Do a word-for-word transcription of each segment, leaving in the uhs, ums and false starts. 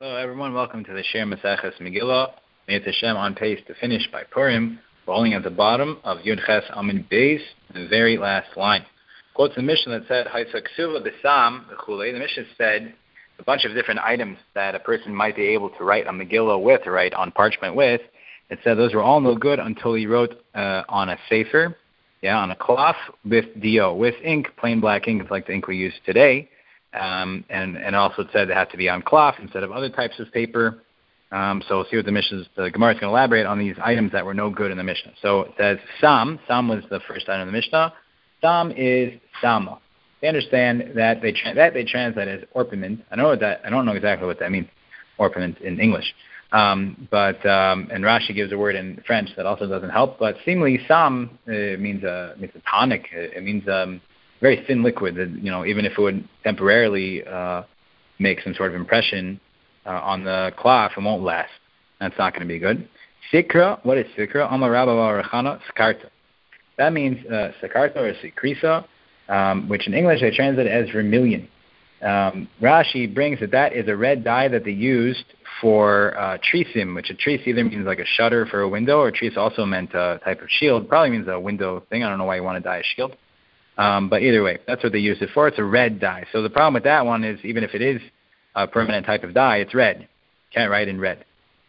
Hello, everyone. Welcome to the Shir Maseches Megillah. Me'et Hashem on pace to finish by Purim. We're only at the bottom of Yud Ches Amin Beis, the very last line. Quotes the Mishnah that said, "Haisaksuva b'sam v'chulei." The Mishnah said a bunch of different items that a person might be able to write a Megillah with, or write on parchment with. It said those were all no good until he wrote uh, on a sefer, yeah, on a cloth with dio, with ink, plain black ink. It's like the ink we use today. Um, and, and also it said it had to be on cloth instead of other types of paper. Um, so we'll see what the Mishnah, the Gemara is going to elaborate on these items that were no good in the Mishnah. So it says sam. Sam was the first item in the Mishnah. Sam is sama. They understand that they tra- that they translate as orpiment. I know what that. I don't know exactly what that means, orpiment in English. Um, but um, and Rashi gives a word in French that also doesn't help. But seemingly sam uh, means a means a tonic. It means um, very thin liquid that, you know, even if it would temporarily uh, make some sort of impression uh, on the cloth, it won't last. That's not going to be good. Sikra, what is sikra? Amar Rabba Rechana, skarta. That means uh, sakarta or sikrisa, um, which in English they translate as vermilion. Um, Rashi brings that that is a red dye that they used for uh, trisim, which a tris either means like a shutter for a window, or tris also meant a type of shield. Probably means a window thing. I don't know why you want to dye a shield. Um, but either way, that's what they use it for. It's a red dye. So the problem with that one is, even if it is a permanent type of dye, it's red. Can't write in red.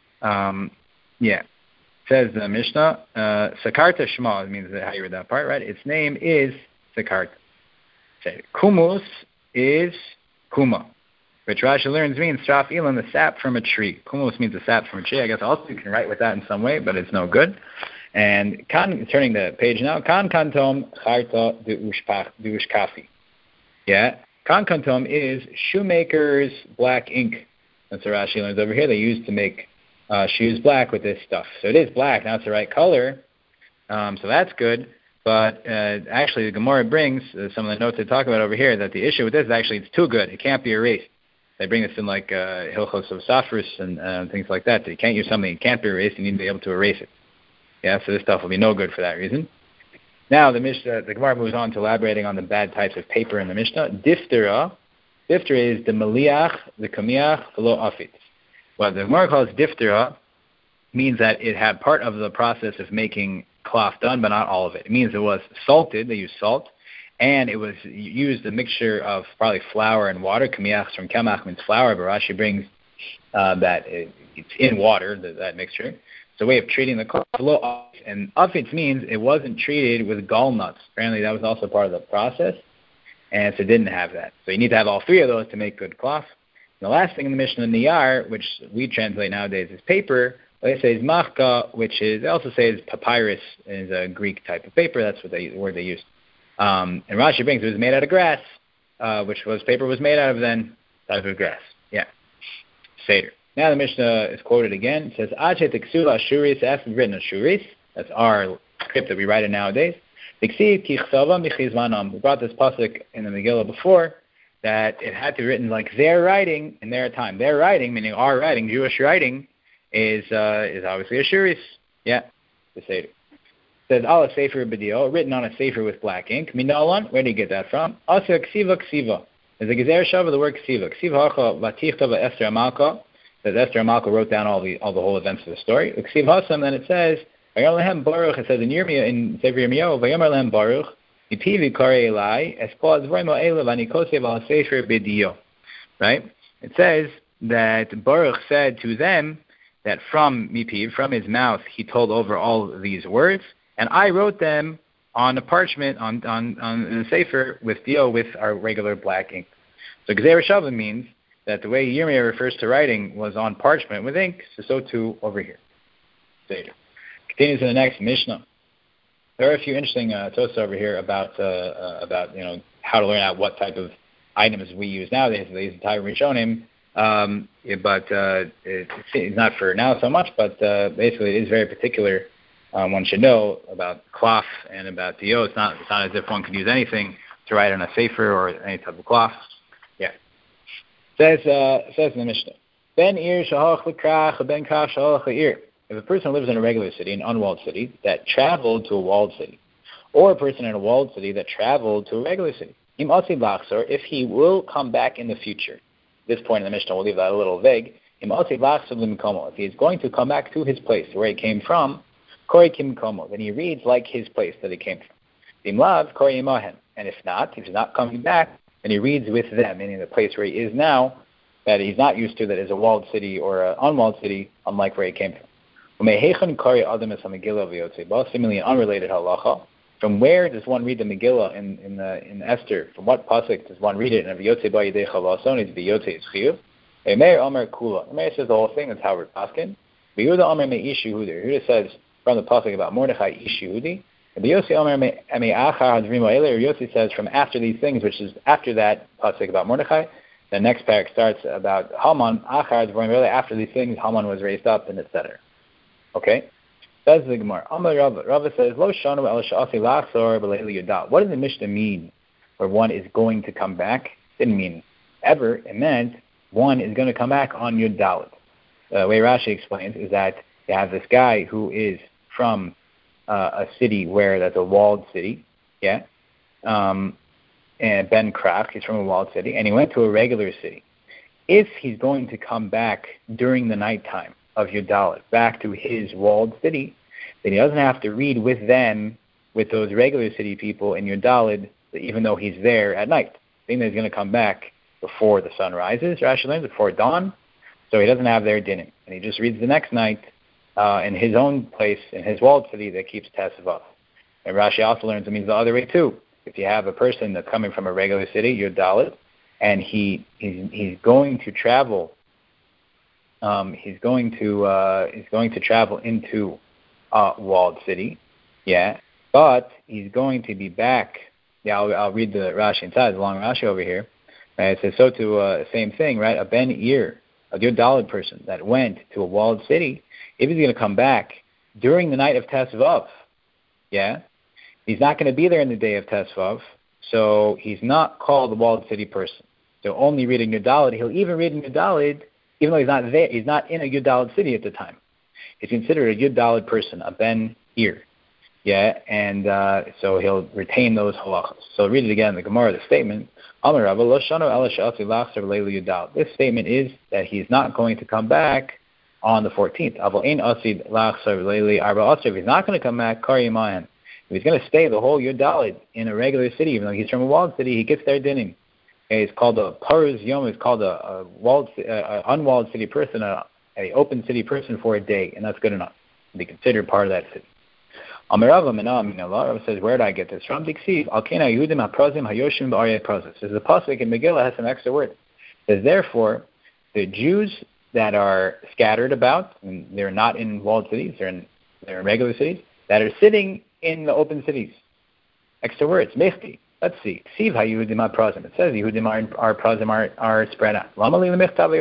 Um, yeah. Says the Mishnah, uh, Sakarta Shema, it means how you read that part, right? Its name is Sakarta. Okay. Kumus is Kuma, which Rashi learns means Straf Elan, the sap from a tree. Kumus means the sap from a tree. I guess also you can write with that in some way, but it's no good. And kan, turning the page now, kan kantom charta duushkafi. Yeah, kan kantom is shoemaker's black ink. That's what Rashi learns over here. They used to make uh, shoes black with this stuff. So it is black. Now it's the right color. Um, so that's good. But uh, actually, the Gemara brings uh, some of the notes they talk about over here that the issue with this is actually it's too good. It can't be erased. They bring this in like uh, Hilchos of Safrus and uh, things like that. That you can't use something that can't be erased. You need to be able to erase it. Yeah, so this stuff will be no good for that reason. Now the Mishnah, the Gemara moves on to elaborating on the bad types of paper in the Mishnah. Diphthera. Diphthera is the meliach, the kamiach, the lo afit. What the Gemara calls diphthera means that it had part of the process of making cloth done, but not all of it. It means it was salted. They used salt, and it was used a mixture of probably flour and water. Kamiach from kamach means flour, but Rashi brings uh, that it, it's in water, that, that mixture. It's a way of treating the cloth. And afitz means it wasn't treated with gall nuts. Apparently that was also part of the process, and so it didn't have that. So you need to have all three of those to make good cloth. And the last thing in the Mishnah, niyar, which we translate nowadays as paper, they say is machka, which is, they also say is papyrus, is a Greek type of paper. That's what they, the word they used. Um, and Rashi brings it was made out of grass, uh, which was paper was made out of then, type of grass. Yeah. Seder. Now the Mishnah is quoted again. It says, Ache teksula ashuris, after written ashuris. That's our script that we write in nowadays. We brought this pasuk in the Megillah before, that it had to be written like their writing in their time. Their writing, meaning our writing, Jewish writing, is uh, is obviously ashuris. Yeah, the Seder. It says, Ala sefer b'dio, written on a sefer with black ink. Minalan, where do you get that from? Asa ksiva ksiva. There's a gezer shava, the word ksiva. Ksiva hacha vatichta v'Esther Amalka. That Esther Amalka wrote down all the all the whole events of the story. Ksiv hasam, then it says, Vayamar lehem baruch. It says in Yirmiyah, in Sefer Yirmiyahu, Vayamar lehem baruch. Ipivi kare elai espol advarim ha'elu v'anikosev al sefer b'dio. Right? It says that Baruch said to them that from Mipiv, from his mouth, he told over all of these words, and I wrote them on a parchment, on on on a sefer with dio, with our regular black ink. So Gezer Shava means that the way Yirmiyah refers to writing was on parchment with ink, so so too over here. Seder. Continues in the next Mishnah. There are a few interesting uh, toasts over here about uh, uh, about you know how to learn out what type of items we use nowadays. They use the Torah Rishonim, um, but uh, it, it's not for now so much. But uh, basically, it is very particular. Um, one should know about cloth and about dio. It's not it's not as if one could use anything to write on a sefer or any type of cloth. Yeah. Says uh, says in the Mishnah, Ben ir shahach l'krach, ben krach shahach l'ir. If a person lives in a regular city, an unwalled city, that traveled to a walled city, or a person in a walled city that traveled to a regular city, im asi bachzor, if he will come back in the future. At this point in the Mishnah, we'll leave that a little vague. If he is going to come back to his place, where he came from, then he reads like his place that he came from. And if not, if he's not coming back, then he reads with them, meaning the place where he is now, that he's not used to, that is a walled city or an unwalled city, unlike where he came from. Similarly, an unrelated halacha. From where does one read the Megillah in in, the, in Esther? From what pasuk does one read it? And V'yotzei ba yidei chalaso needs V'yotzei is chiyuv. Meir Omer Kula. Meir says the whole thing. That's how we're paskin. V'Yehuda Omer Meish Yehudi. Yehuda says from the pasuk about Mordechai Ish Yehudi. And V'Yossi Omer Me'achar Hadvrim Ha'ele. Yossi says from after these things, which is after that pasuk about Mordechai. The next parak starts about Haman. Achar Hadvrim Ha'ele. After these things, Haman was raised up, and et cetera. Okay. Says the Gemara. Amar Rava. Rava says, Lo shanu el sha'asi lachzor b'leili yudat. What does the Mishnah mean where one is going to come back? It didn't mean ever. It meant one is going to come back on Yud Dalet. The way Rashi explains is that you have this guy who is from uh, a city where that's a walled city, yeah, um, and Ben Krach, he's from a walled city, and he went to a regular city. If he's going to come back during the nighttime of Yud Dalet, back to his walled city, then he doesn't have to read with them, with those regular city people in Yud Dalet, even though he's there at night. Being that he's going to come back before the sun rises, Rashi learns, before dawn, so he doesn't have their dinim. And he just reads the next night uh, in his own place, in his walled city that keeps Tesvav. And Rashi also learns it means the other way too. If you have a person that's coming from a regular city, Yud Dalet, and he he's, he's going to travel Um, he's going to uh, he's going to travel into a walled city, yeah, but he's going to be back. Yeah, I'll, I'll read the Rashi inside. There's a long Rashi over here. Right? It says so to uh, same thing, right? A Ben Ir, a Yud Dalet person that went to a walled city, if he's going to come back during the night of Tesvav, yeah, he's not going to be there in the day of Tesvav, so he's not called a walled city person. So only reading Yud Dalet, he'll even read in Yud Dalet. Even though he's not there, he's not in a Yud Dalet city at the time. He's considered a Yud Dalet person, a Ben Ir. Yeah, and uh, so he'll retain those halachas. So read it again, the Gemara, the statement. This statement is that he's not going to come back on the fourteenth. If he's not going to come back, if he's going to stay the whole Yud Dalet in a regular city, even though he's from a walled city, he gets their dinim. It's called a Paruz Yom. It's called a, a walled, uh, unwalled city person, a, a open city person for a day, and that's good enough to be considered part of that city. Amarava says, where did I get this from? Diksiv Alkena Yehudim HaPrazim Hayoshim B'Aryeh Prazim. Says the pasuk in Megillah has some extra words. It says therefore the Jews that are scattered about, and they're not in walled cities, they're in they're in regular cities, that are sitting in the open cities. Extra words, Mechti. Let's see. Siv HaYehudim HaPrazim. It says Yehudim are, are Prazim are, are spread out. Why does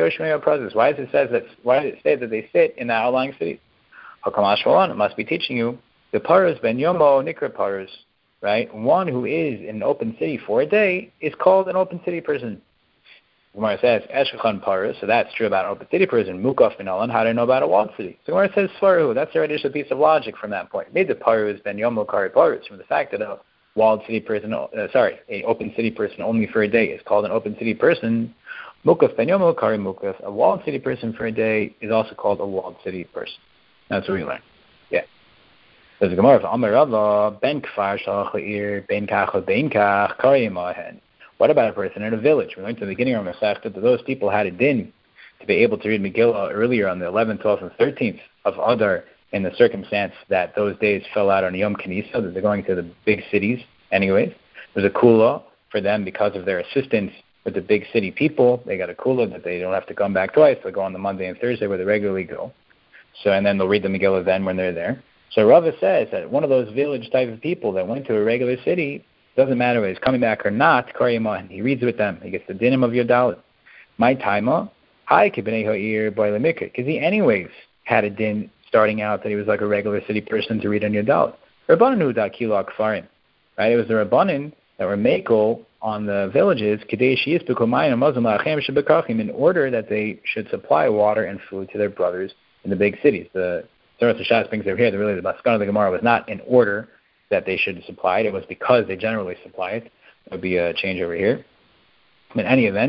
it says that? Why does it say that they sit in the outlying cities? It must be teaching you the Paruz Ben Yomo Nikra Paruz, right? One who is in an open city for a day is called an open city person. Gemara says Eshkachan Paruz, so that's true about an open city person. Mukaf Minalan, how do I know about a walled city? So Gemara says Svaru. That's already just a piece of logic from that point. Made the Paruz Ben Yomo Kari Paruz from the fact that a walled city person, uh, sorry, a open city person only for a day is called an open city person. Mukaf Ben Yomo Kari Mukaf. A walled city person for a day is also called a walled city person. That's what we learn. Yeah. There's a Gemara from Amar Rabba, Ben Kfar Shalachir, Ben Kach, Ben Kach, Kari Mahen. What about a person in a village? We learned in the beginning of Masechta that those people had a din to be able to read Megillah earlier on the eleventh, twelfth, and thirteenth of Adar in the circumstance that those days fell out on Yom Knisa, that they're going to the big cities anyways. There's a kula for them because of their assistance with the big city people. They got a kula that they don't have to come back twice. They'll go on the Monday and Thursday where they regularly go. So, and then they'll read the Megillah then when they're there. So Rava says that one of those village type of people that went to a regular city, doesn't matter whether he's coming back or not, Karyamah, he reads with them. He gets the dinim of Yud Dalet. My taima, hi kibnei ha'ir boile mikra, because he anyways had a din starting out that he was like a regular city person to read on Yud Dalet. Rabbanan hu da kilo akfarim, right? It was the Rabbanan that were makel on the villages, kadei sheyis b'komayim mazon la'achem shebekachim, in order that they should supply water and food to their brothers in the big cities. The Torah Shas brings over here that really the Maskana of the Gemara was not in order that they should supply it. It was because they generally supply it. There would be a change over here. In any event,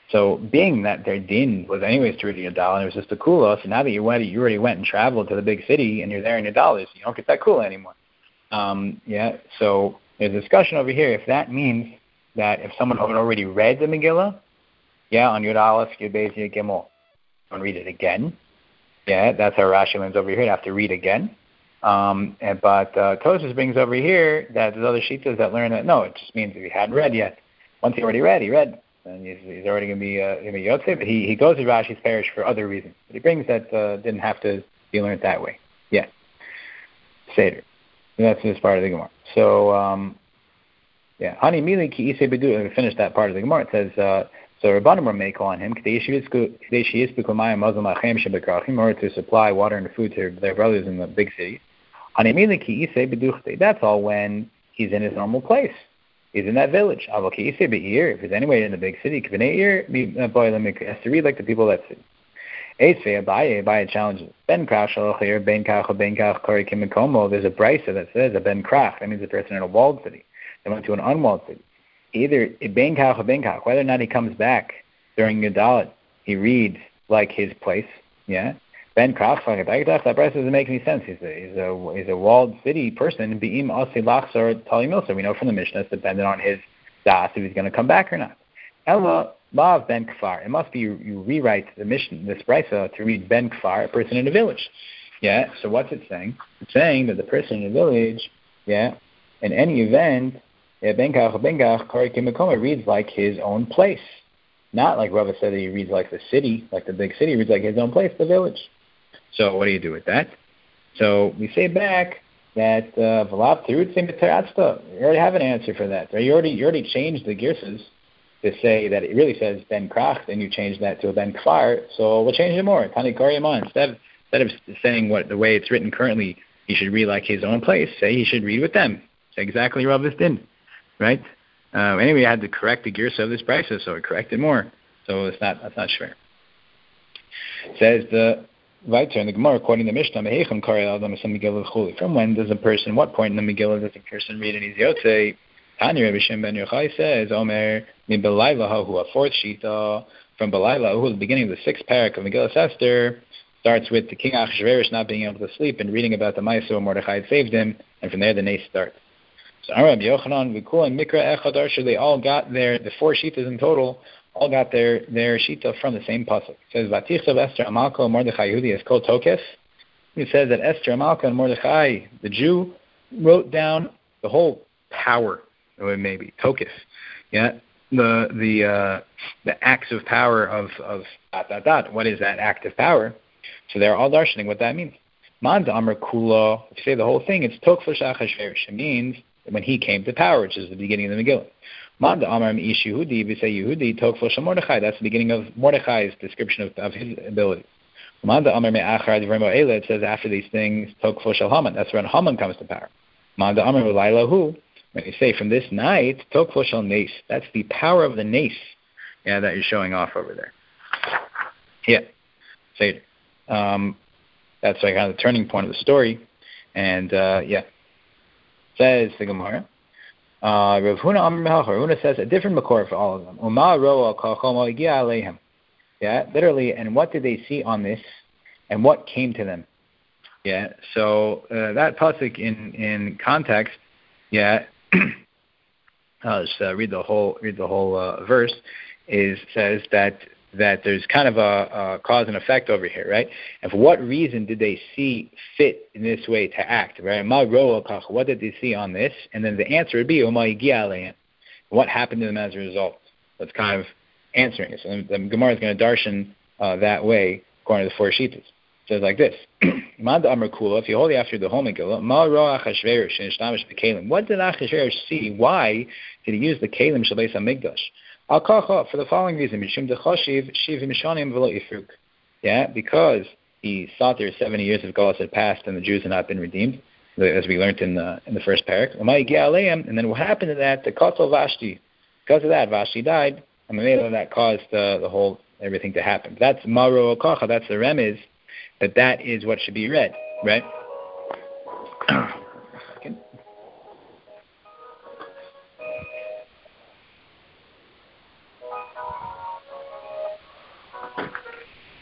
So being that their din was anyways to read your dollar, and it was just a kula, so now that you went, you already went and traveled to the big city, and you're there in your dollars, you don't get that kula anymore. Um, yeah, so there's a discussion over here if that means that if someone had already read the Megillah, yeah, on Yud Aleph, Yud Beis, Yud Gimel, don't read it again. Yeah, that's how Rashi learns over here. You have to read again. Um, and, but uh, Tosfos brings over here that there's other shittas that learn that no, it just means if he hadn't read yet. Once he already read, he read, and he's, he's already going to be uh, going to be Yotzei. But he, he goes to Rashi's parish for other reasons. But he brings that uh, didn't have to be learned that way. Yeah, Seder. That's this part of the Gemara. So um, yeah, Hani Mili Ki Isei Bedu. We finish that part of the Gemara. It says. Uh, So Rabbanim were make on him in order to supply water and food to their brothers in the big cities. That's all when he's in his normal place. He's in that village. If he's anyway in the big city, he has to read like the people that city. Abaye challenges Ben Krach Shalachir Ben Kach Ben Kach Kari Kimikomo. There's a brisa that says a Ben Krach. That means a person in a walled city. They went to an unwalled city. Either Ben Kach or Ben Kach, whether or not he comes back during Gedalit, he reads like his place. Yeah, Ben Kach that price doesn't make any sense. He's a he's a he's a walled city person. Beim Asi Lachzor Tali Milsa. We know from the Mishnah it's dependent on his das if he's going to come back or not. Ella Lav Ben Kfar. It must be you, you rewrite the Mishnah this brisa to read Ben Kfar, a person in a village. Yeah. So what's it saying? It's saying that the person in the village, yeah, in any event. Yeah, Benkach Benkach Kari Kimikoma reads like his own place. Not like Rava said that he reads like the city, like the big city, he reads like his own place, the village. So what do you do with that? So we say back that Valav Tirut Simitaratsta. You already have an answer for that. You already you already changed the girsas to say that it really says Ben Krach, then you change that to a Ben Kfar. So we'll change it more. Tani Kariyama. Instead instead of saying what the way it's written currently, he should read like his own place, say he should read with them. Say exactly Rava's din. Right? Uh, anyway, I had to correct the girsa of this brisa, so it corrected more. So it's not that's not fair. It says the Vaiter in the Gemara, quoting the Mishnah, from when does a person, what point in the Megillah does a person read an Iziotze? Tani Rebbe Shem ben Yochai says, Omer, mi belaylahu, a fourth shita, from belaylahu, the beginning of the sixth parak of Megillah Esther, starts with the king Achashverosh not being able to sleep and reading about the Maisa where Mordechai had saved him, and from there the nace starts. So Rabbi Yochanan, Vikul, and Mikra Echad Arsha, they all got their, the four shitas in total, all got their, their shita from the same pasuk. It says, Vatichsav Esther Amalka Mordechai Yehudi is called Tokef. It says that Esther Amalka and Mordechai, the Jew, wrote down the whole power, or maybe Tokef, yeah, the the uh, the acts of power of of dot dot dot. What is that act of power? So they're all darshaning what that means. Manda Amar Kula. If you say the whole thing, it's Tokfesh Achashverosh. It means when he came to power, which is the beginning of the Megillah. Manda Amar Ish Yehudi, we say Yehudi, Tokfesh Mordechai. That's the beginning of Mordechai's description of, of his ability. Manda Amar Me'achar Divrei Ele, it says after these things, Tokfesh Al Haman. That's when Haman comes to power. Manda Amar Laylahu, when you say from this night, Tokfesh Al Nace. That's the power of the nace, yeah, that you're showing off over there. Yeah, say it. Um, that's like kind of the turning point of the story, and uh, yeah. Says the Gemara. Uh, Rav Huna Amar Mehach. Rav Huna says a different makor for all of them. Uma roa kol chomo igia aleihem. Yeah, literally. And what did they see on this? And what came to them? Yeah. So uh, that pasuk in in context. Yeah. I'll just uh, read the whole read the whole uh, verse. Is says that. that there's kind of a, a cause and effect over here, right? And for what reason did they see fit in this way to act, right? What did they see on this? And then the answer would be, what happened to them as a result? That's kind of answering it. So the Gemara is going to darshan uh, that way, according to the four shitas. It says like this. If you hold after the whole Megillah, what did Achashverosh see? Why did he use the Kalim Shabbeis HaMikdash? For the following reason, yeah, because he thought there seventy years of Galus had passed and the Jews had not been redeemed, as we learned in the in the first parak. And then what happened to that? The Kotel Vashti, because of that, Vashti died, and that caused uh, the whole everything to happen. That's Maro Okacha. That's the remez that that is what should be read, right?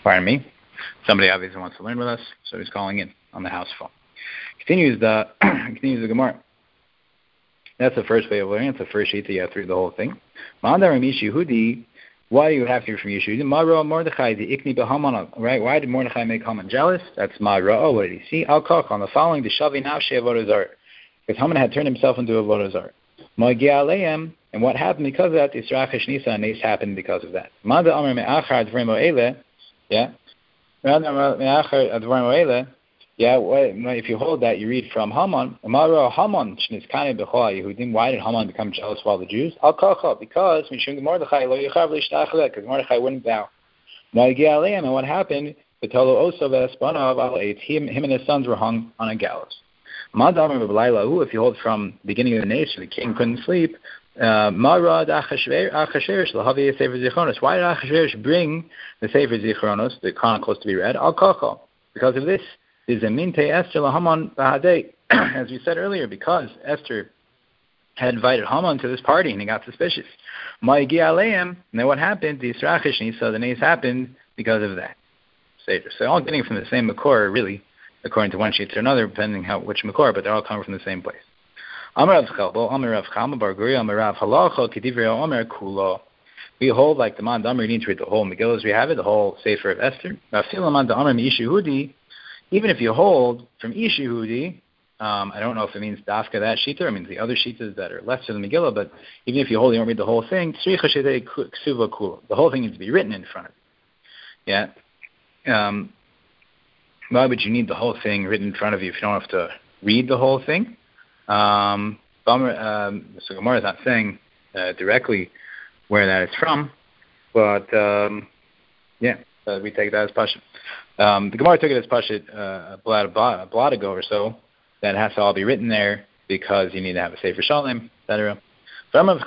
Pardon me. Somebody obviously wants to learn with us, so he's calling in on the house phone. Continues the continues the Gemara. That's the first way of learning. It's the first sheet that you have to read the whole thing. Why do you have to read from Yeshua? Ma'ra Mordechai the Ikni B'Haman. Right? Why did Mordechai make Haman jealous? That's Ma'ra. Oh, what did he see? Al Kach on the following the Shavi Nafshe Avodah Zarah. Because Haman had turned himself into a Avodah Zarah. Ma'gia Aleim, and what happened because of that? Yisrach Nisa and Nace happened because of that. Ma'da Amar Me'achar Advarim O'ele. Yeah. Ma'da Amar Me'achar Advarim O'ele. Yeah, if you hold that, you read from Haman. Why did Haman become jealous of all the Jews? Because Mordechai wouldn't bow. And what happened? Him, him and his sons were hung on a gallows. If you hold from the beginning of the nation, the king couldn't sleep. Uh, why did Achashverosh bring the Sefer Zichronos, the Chronicles, to be read? Because of this. Is a minte Esther laHaman b'hadei, as we said earlier, because Esther had invited Haman to this party and he got suspicious. Ma'igi aleim, and then what happened? The Yisrachish Nisa, the nace happened because of that. So all getting from the same makor, really, according to one sheet to another, depending how which makor, but they're all coming from the same place. Amar Rav Chelbo, Amar Rav Chama Bar Guri, Amar Rav Halacha Kedivrei Amar Kulo. We hold like the Man Damar, you need to read the whole Megillah as we have it, the whole Sefer of Esther. Rav Filam Man Damar Me'ishihudi. Even if you hold from Ishihudi, um, I don't know if it means Dafka that Shita, or it means the other Shitas that are left of the Megillah, but even if you hold, you don't read the whole thing, the whole thing needs to be written in front of you. Yeah? Um, why would you need the whole thing written in front of you if you don't have to read the whole thing? Um, um, so Gemara is not saying uh, directly where that is from, but um, yeah, uh, we take that as Pasha. Um, the Gemara took it as Pashit uh, a blot, a blot ago or so, that it has to all be written there because you need to have a Sefer Shalom, et cetera. You see in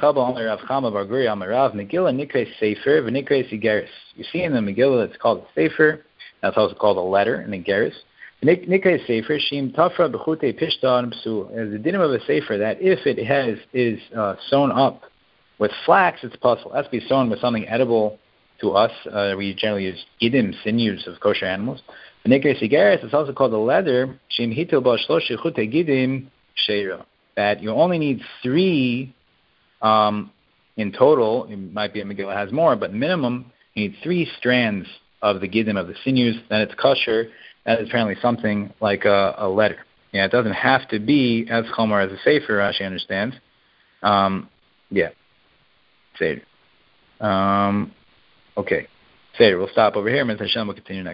the Megillah it's called a Sefer, that's also called a letter, in the Geras. Nikay Sefer, Shim Tafra B'chute Pishta and Psu, is the dinner of a Sefer that if it has is uh, sewn up with flax, it's possible. It has to be sewn with something edible. To us, uh, we generally use gidim, sinews of kosher animals. The Nikay Sigaris is also called a leather, Shim Hitil Bashlosh Chute Gidim Sheira. That you only need three um, in total. It might be a Megillah has more, but minimum you need three strands of the gidim of the sinews. Then it's kosher. That is apparently something like a, a letter. Yeah, it doesn't have to be as chomer as a sefer. Rashi understands. Um, yeah, sefer. Um, Okay. Seder, we'll stop over here. Mister Hashem will continue next.